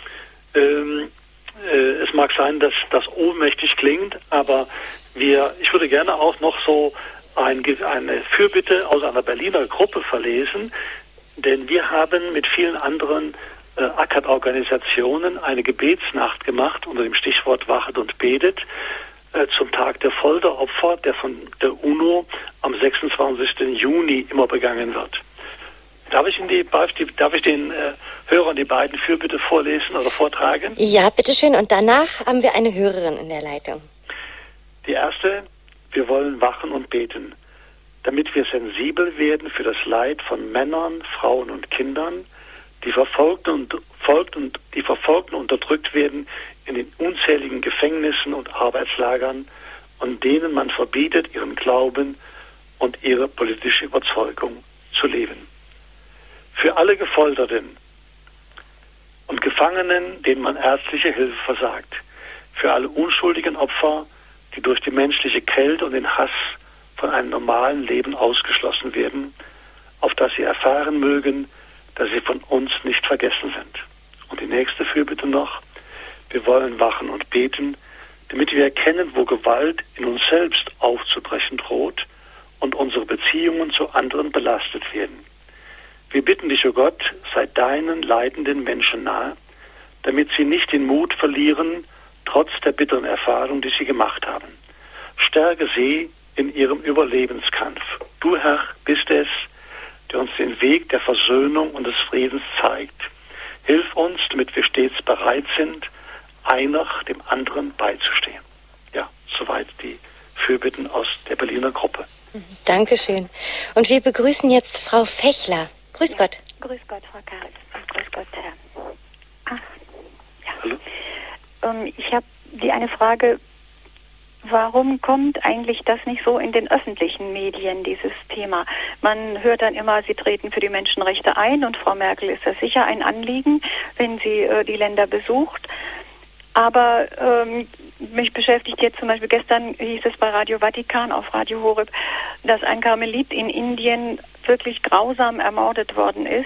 Es mag sein, dass das ohnmächtig klingt, aber ich würde gerne auch noch so eine Fürbitte aus einer Berliner Gruppe verlesen, denn wir haben mit vielen anderen ACAT-Organisationen eine Gebetsnacht gemacht unter dem Stichwort Wachet und Betet zum Tag der Folteropfer, der von der UNO am 26. Juni immer begangen wird. Darf ich den Hörern die beiden Fürbitte vorlesen oder vortragen? Ja, bitteschön. Und danach haben wir eine Hörerin in der Leitung. Die erste: Wir wollen wachen und beten, damit wir sensibel werden für das Leid von Männern, Frauen und Kindern, die verfolgt und unterdrückt werden in den unzähligen Gefängnissen und Arbeitslagern und denen man verbietet, ihren Glauben und ihre politische Überzeugung zu leben. Für alle Gefolterten und Gefangenen, denen man ärztliche Hilfe versagt. Für alle unschuldigen Opfer, die durch die menschliche Kälte und den Hass von einem normalen Leben ausgeschlossen werden, auf das sie erfahren mögen, dass sie von uns nicht vergessen sind. Und die nächste Fürbitte noch: Wir wollen wachen und beten, damit wir erkennen, wo Gewalt in uns selbst aufzubrechen droht und unsere Beziehungen zu anderen belastet werden. Wir bitten dich, o Gott, sei deinen leidenden Menschen nahe, damit sie nicht den Mut verlieren, trotz der bitteren Erfahrung, die sie gemacht haben. Stärke sie in ihrem Überlebenskampf. Du, Herr, bist es, der uns den Weg der Versöhnung und des Friedens zeigt. Hilf uns, damit wir stets bereit sind, einer dem anderen beizustehen. Ja, soweit die Fürbitten aus der Berliner Gruppe. Dankeschön. Und wir begrüßen jetzt Frau Fechler. Grüß Gott. Grüß Gott, Frau Karls. Grüß Gott, Herr. Hallo. Ich habe eine Frage. Warum kommt eigentlich das nicht so in den öffentlichen Medien, dieses Thema? Man hört dann immer, Sie treten für die Menschenrechte ein, und Frau Merkel ist das sicher ein Anliegen, wenn sie die Länder besucht. Aber mich beschäftigt jetzt zum Beispiel, gestern hieß es bei Radio Vatikan auf Radio Horeb, dass ein Karmelit in Indien wirklich grausam ermordet worden ist.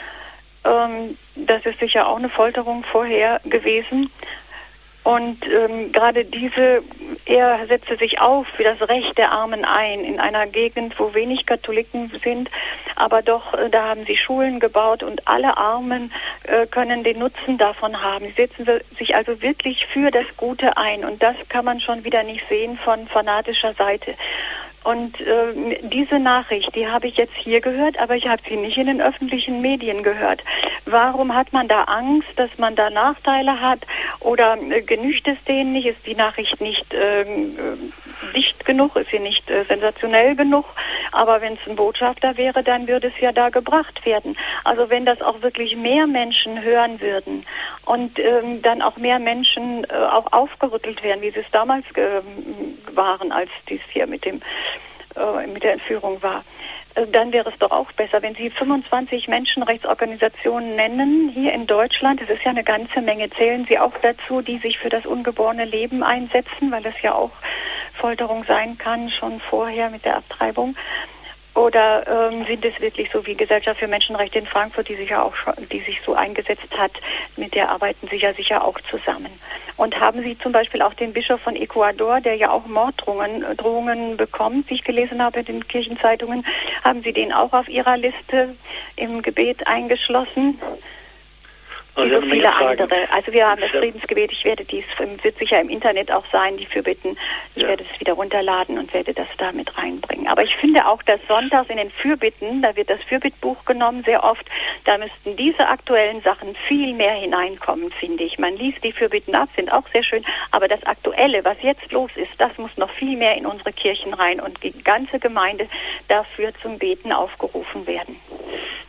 Das ist sicher auch eine Folterung vorher gewesen. Und gerade er setzte sich auf für das Recht der Armen ein, in einer Gegend, wo wenig Katholiken sind, aber doch, da haben sie Schulen gebaut und alle Armen können den Nutzen davon haben. Sie setzen sich also wirklich für das Gute ein, und das kann man schon wieder nicht sehen von fanatischer Seite. Und diese Nachricht, die habe ich jetzt hier gehört, aber ich habe sie nicht in den öffentlichen Medien gehört. Warum hat man da Angst, dass man da Nachteile hat? Oder genügt es denen nicht? Ist die Nachricht nicht dicht genug? Ist sie nicht sensationell genug? Aber wenn es ein Botschafter wäre, dann würde es ja da gebracht werden. Also wenn das auch wirklich mehr Menschen hören würden und dann auch mehr Menschen auch aufgerüttelt werden, wie sie es damals waren, als dies hier mit der Entführung war, dann wäre es doch auch besser, wenn Sie 25 Menschenrechtsorganisationen nennen, hier in Deutschland. Das ist ja eine ganze Menge. Zählen Sie auch dazu, die sich für das ungeborene Leben einsetzen, weil das ja auch Folterung sein kann, schon vorher mit der Abtreibung? Oder sind es wirklich so wie Gesellschaft für Menschenrechte in Frankfurt, die sich so eingesetzt hat, mit der arbeiten Sie ja sicher auch zusammen? Und haben Sie zum Beispiel auch den Bischof von Ecuador, der ja auch Morddrohungen bekommt, wie ich gelesen habe in den Kirchenzeitungen, haben Sie den auch auf Ihrer Liste im Gebet eingeschlossen? Wie so viele andere. Also wir haben das Friedensgebet, wird sicher im Internet auch sein, die Fürbitten. Ich werde es wieder runterladen und werde das da mit reinbringen. Aber ich finde auch, dass sonntags in den Fürbitten, da wird das Fürbittbuch genommen sehr oft, da müssten diese aktuellen Sachen viel mehr hineinkommen, finde ich. Man liest die Fürbitten ab, sind auch sehr schön, aber das Aktuelle, was jetzt los ist, das muss noch viel mehr in unsere Kirchen rein und die ganze Gemeinde dafür zum Beten aufgerufen werden.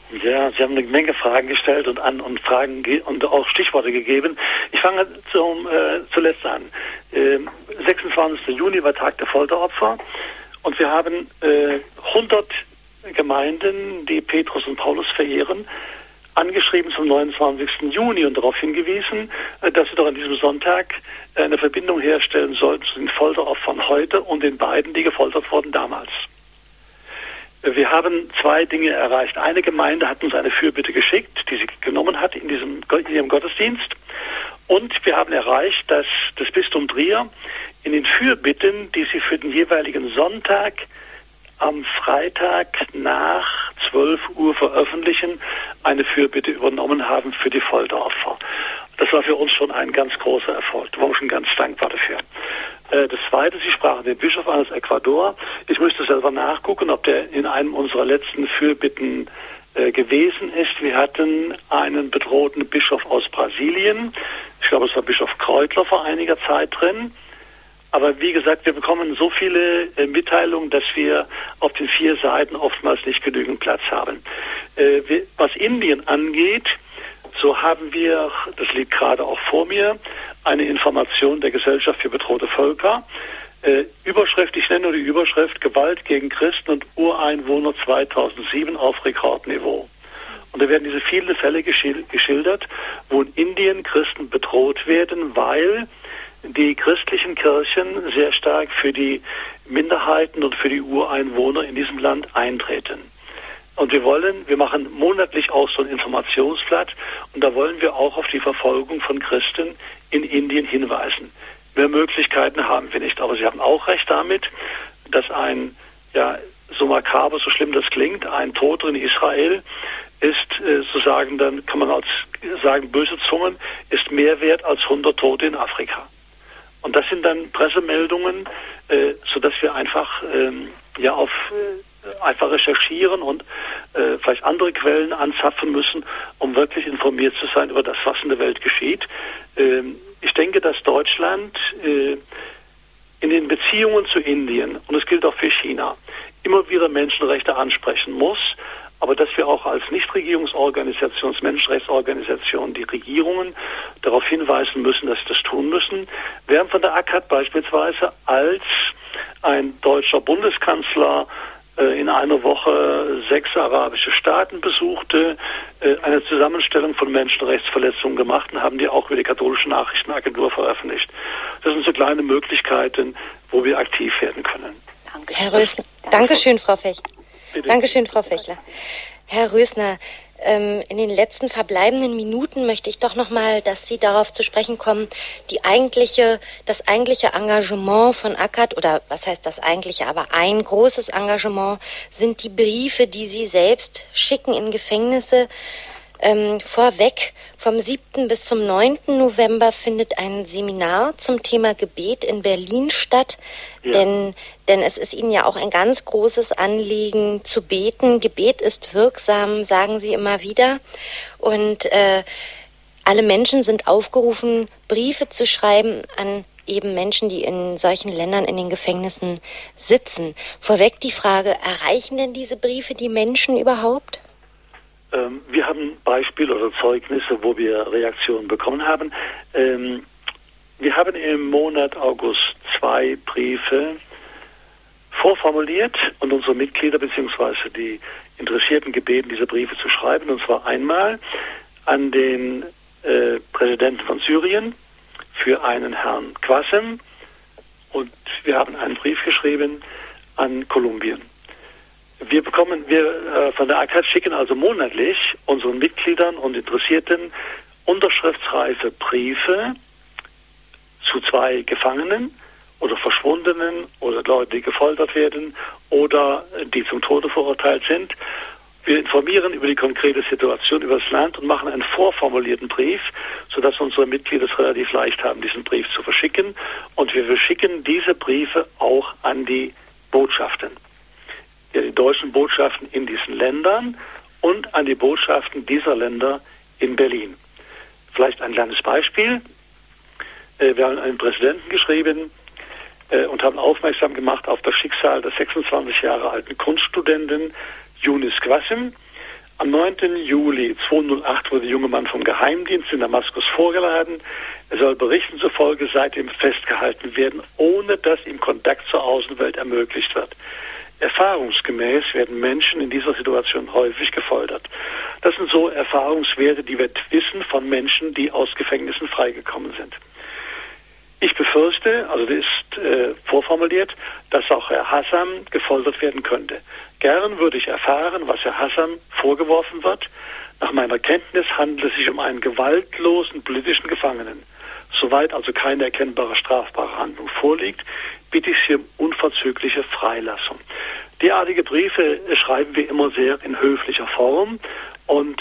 Ja, Sie haben eine Menge Fragen gestellt und Fragen und auch Stichworte gegeben. Ich fange zuletzt an. 26. Juni war Tag der Folteropfer und wir haben 100 Gemeinden, die Petrus und Paulus verehren, angeschrieben zum 29. Juni und darauf hingewiesen, dass sie doch an diesem Sonntag eine Verbindung herstellen sollten zu den Folteropfern heute und den beiden, die gefoltert wurden damals. Wir haben zwei Dinge erreicht. Eine Gemeinde hat uns eine Fürbitte geschickt, die sie genommen hat in ihrem Gottesdienst. Und wir haben erreicht, dass das Bistum Trier in den Fürbitten, die sie für den jeweiligen Sonntag am Freitag nach 12 Uhr veröffentlichen, eine Fürbitte übernommen haben für die Folteropfer. Das war für uns schon ein ganz großer Erfolg. Da waren wir schon ganz dankbar dafür. Das Zweite, Sie sprachen den Bischof an aus Ecuador. Ich müsste selber nachgucken, ob der in einem unserer letzten Fürbitten gewesen ist. Wir hatten einen bedrohten Bischof aus Brasilien. Ich glaube, es war Bischof Kreutler vor einiger Zeit drin. Aber wie gesagt, wir bekommen so viele Mitteilungen, dass wir auf den 4 Seiten oftmals nicht genügend Platz haben. Was Indien angeht, so haben wir, das liegt gerade auch vor mir, eine Information der Gesellschaft für bedrohte Völker. Überschrift, ich nenne nur die Überschrift, Gewalt gegen Christen und Ureinwohner 2007 auf Rekordniveau. Und da werden diese vielen Fälle geschildert, wo in Indien Christen bedroht werden, weil die christlichen Kirchen sehr stark für die Minderheiten und für die Ureinwohner in diesem Land eintreten. Und wir machen monatlich auch so ein Informationsblatt und da wollen wir auch auf die Verfolgung von Christen in Indien hinweisen. Mehr Möglichkeiten haben wir nicht, aber Sie haben auch recht damit, dass so makaber, so schlimm das klingt, ein Toter in Israel ist, so sagen, dann kann man sagen, böse Zungen, ist mehr wert als 100 Tote in Afrika. Und das sind dann Pressemeldungen, sodass wir einfach einfach recherchieren und vielleicht andere Quellen anzapfen müssen, um wirklich informiert zu sein über das, was in der Welt geschieht. Ich denke, dass Deutschland in den Beziehungen zu Indien, und es gilt auch für China, immer wieder Menschenrechte ansprechen muss, aber dass wir auch als Nichtregierungsorganisation, als Menschenrechtsorganisation die Regierungen darauf hinweisen müssen, dass sie das tun müssen. Während von der ACAT beispielsweise, als ein deutscher Bundeskanzler in einer Woche 6 arabische Staaten besuchte, eine Zusammenstellung von Menschenrechtsverletzungen gemacht und haben die auch über die katholische Nachrichtenagentur veröffentlicht. Das sind so kleine Möglichkeiten, wo wir aktiv werden können. Herr Rösner, Dankeschön, Frau Fechler. Dankeschön, Frau Fechler. Herr Rösner, in den letzten verbleibenden Minuten möchte ich doch nochmal, dass Sie darauf zu sprechen kommen, das eigentliche Engagement von ACAT, oder was heißt das eigentliche, aber ein großes Engagement sind die Briefe, die Sie selbst schicken in Gefängnisse. Vorweg, vom 7. bis zum 9. November findet ein Seminar zum Thema Gebet in Berlin statt, ja. Denn es ist Ihnen ja auch ein ganz großes Anliegen zu beten. Gebet ist wirksam, sagen Sie immer wieder. Und alle Menschen sind aufgerufen, Briefe zu schreiben an eben Menschen, die in solchen Ländern in den Gefängnissen sitzen. Vorweg die Frage, erreichen denn diese Briefe die Menschen überhaupt? Wir haben Beispiele oder Zeugnisse, wo wir Reaktionen bekommen haben. Wir haben im Monat August 2 Briefe vorformuliert und unsere Mitglieder bzw. die Interessierten gebeten, diese Briefe zu schreiben. Und zwar einmal an den Präsidenten von Syrien für einen Herrn Qassem und wir haben einen Brief geschrieben an Kolumbien. Wir von der ACAT schicken also monatlich unseren Mitgliedern und Interessierten unterschriftsreife Briefe zu 2 Gefangenen oder Verschwundenen oder Leute, die gefoltert werden oder die zum Tode verurteilt sind. Wir informieren über die konkrete Situation, über das Land und machen einen vorformulierten Brief, sodass unsere Mitglieder es relativ leicht haben, diesen Brief zu verschicken. Und wir verschicken diese Briefe auch an die Botschaften. Die deutschen Botschaften in diesen Ländern und an die Botschaften dieser Länder in Berlin. Vielleicht ein kleines Beispiel. Wir haben einen Präsidenten geschrieben und haben aufmerksam gemacht auf das Schicksal der 26 Jahre alten Kunststudentin Eunice Qassem, Am 9. Juli 2008 wurde der junge Mann vom Geheimdienst in Damaskus vorgeladen. Er soll Berichten zufolge seitdem festgehalten werden, ohne dass ihm Kontakt zur Außenwelt ermöglicht wird. Erfahrungsgemäß werden Menschen in dieser Situation häufig gefoltert. Das sind so Erfahrungswerte, die wir wissen von Menschen, die aus Gefängnissen freigekommen sind. Ich befürchte, also das ist vorformuliert, dass auch Herr Hassam gefoltert werden könnte. Gern würde ich erfahren, was Herr Hassam vorgeworfen wird. Nach meiner Kenntnis handelt es sich um einen gewaltlosen politischen Gefangenen. Soweit also keine erkennbare strafbare Handlung vorliegt, bitte ich Sie um unverzügliche Freilassung. Derartige Briefe schreiben wir immer sehr in höflicher Form und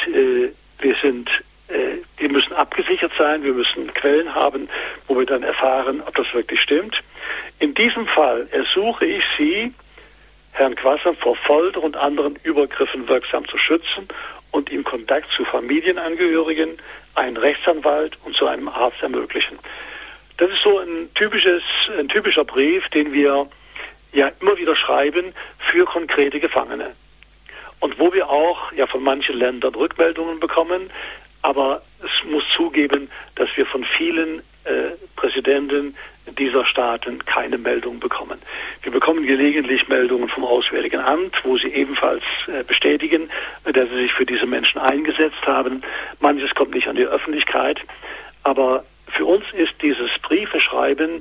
die müssen abgesichert sein, wir müssen Quellen haben, wo wir dann erfahren, ob das wirklich stimmt. In diesem Fall ersuche ich Sie, Herrn Qassem vor Folter und anderen Übergriffen wirksam zu schützen und ihm Kontakt zu Familienangehörigen, einen Rechtsanwalt und zu einem Arzt ermöglichen. Das ist so ein typischer Brief, den wir ja immer wieder schreiben für konkrete Gefangene. Und wo wir auch ja von manchen Ländern Rückmeldungen bekommen, aber es muss zugeben, dass wir von vielen Präsidenten dieser Staaten keine Meldung bekommen. Wir bekommen gelegentlich Meldungen vom Auswärtigen Amt, wo sie ebenfalls bestätigen, dass sie sich für diese Menschen eingesetzt haben. Manches kommt nicht an die Öffentlichkeit, aber für uns ist dieses Briefeschreiben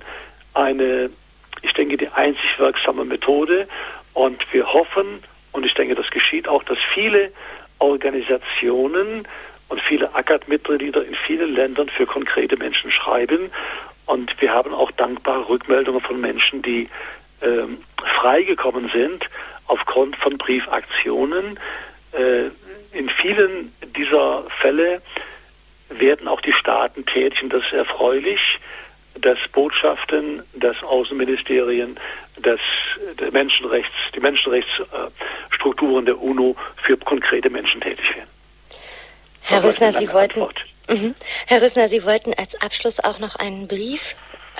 ich denke, die einzig wirksame Methode und wir hoffen, und ich denke, das geschieht auch, dass viele Organisationen und viele ACAT-Mitglieder in vielen Ländern für konkrete Menschen schreiben. Und wir haben auch dankbare Rückmeldungen von Menschen, die freigekommen sind aufgrund von Briefaktionen. In vielen dieser Fälle werden auch die Staaten tätig und das ist erfreulich, dass Botschaften, dass Außenministerien, dass die Menschenrechtsstrukturen der UNO für konkrete Menschen tätig werden. Herr Rüssner, Sie wollten als Abschluss auch noch einen Brief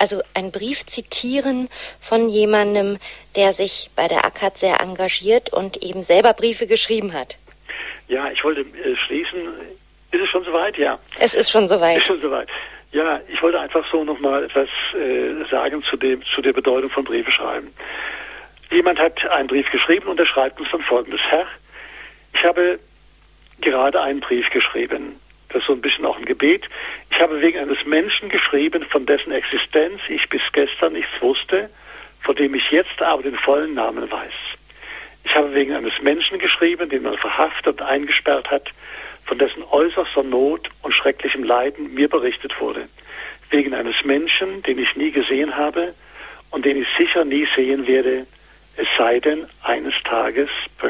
zitieren von jemandem, der sich bei der ACAT sehr engagiert und eben selber Briefe geschrieben hat. Ja, ich wollte schließen. Ist es schon soweit? Ja. Es ist schon soweit. Ist schon soweit. Ja, ich wollte einfach so nochmal etwas sagen zu der Bedeutung von Briefe schreiben. Jemand hat einen Brief geschrieben und er schreibt uns dann Folgendes: Herr, ich habe gerade einen Brief geschrieben. Das ist so ein bisschen auch ein Gebet. Ich habe wegen eines Menschen geschrieben, von dessen Existenz ich bis gestern nichts wusste, von dem ich jetzt aber den vollen Namen weiß. Ich habe wegen eines Menschen geschrieben, den man verhaftet und eingesperrt hat, von dessen äußerster Not und schrecklichem Leiden mir berichtet wurde. Wegen eines Menschen, den ich nie gesehen habe und den ich sicher nie sehen werde, es sei denn eines Tages ...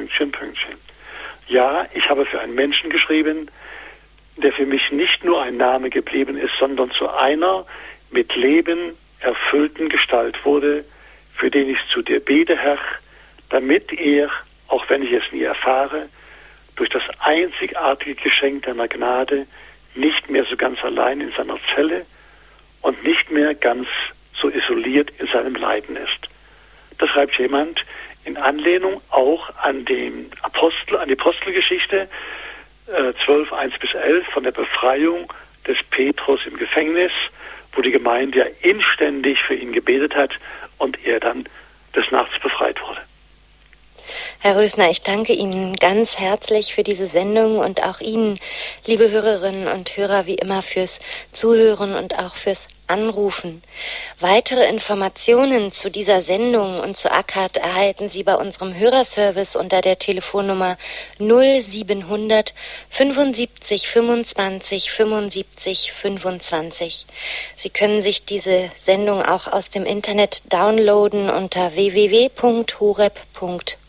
Ja, ich habe für einen Menschen geschrieben, der für mich nicht nur ein Name geblieben ist, sondern zu einer mit Leben erfüllten Gestalt wurde, für den ich zu dir bete, Herr, damit er, auch wenn ich es nie erfahre, durch das einzigartige Geschenk deiner Gnade nicht mehr so ganz allein in seiner Zelle und nicht mehr ganz so isoliert in seinem Leiden ist. Das schreibt jemand in Anlehnung auch an die Apostelgeschichte 12, 1-11 von der Befreiung des Petrus im Gefängnis, wo die Gemeinde ja inständig für ihn gebetet hat und er dann des Nachts befreit wurde. Herr Rösner, ich danke Ihnen ganz herzlich für diese Sendung und auch Ihnen, liebe Hörerinnen und Hörer, wie immer fürs Zuhören und auch fürs Anrufen. Weitere Informationen zu dieser Sendung und zu ACAT erhalten Sie bei unserem Hörerservice unter der Telefonnummer 0700 75 25 75 25. Sie können sich diese Sendung auch aus dem Internet downloaden unter www.horeb.org.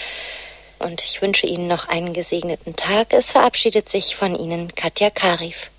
Und ich wünsche Ihnen noch einen gesegneten Tag. Es verabschiedet sich von Ihnen Katja Karif.